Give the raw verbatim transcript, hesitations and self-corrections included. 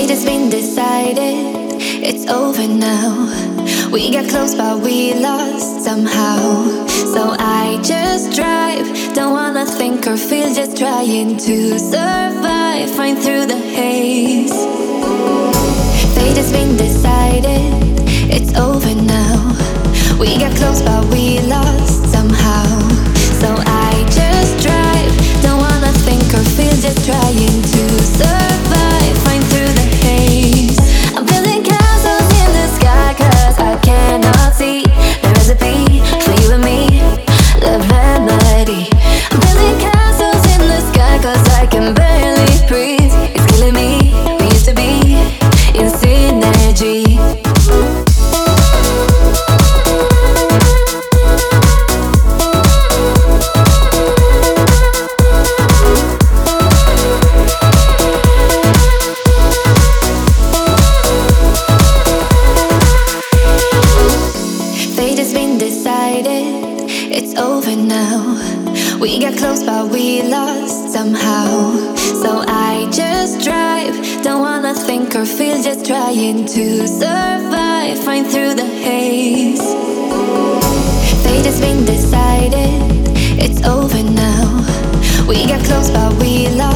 Fate has been decided, it's over now. We got close but we lost somehow. So I just drive, don't wanna think or feel, just trying to survive, find through the haze. Fate has been decided, it's over now. We got close but we lost somehow. So I just drive, don't wanna think or feel, just trying to survive, find through the haze. I'm building castles in the sky cause I cannot see the recipe for you and me, the remedy. I'm building castles in the sky cause I can barely breathe. It's killing me, we used to be in synergy. It's over now. We got close but we lost somehow. So I just drive, don't wanna think or feel, just trying to survive, find through the haze. Fate has been decided, it's over now. We got close but we lost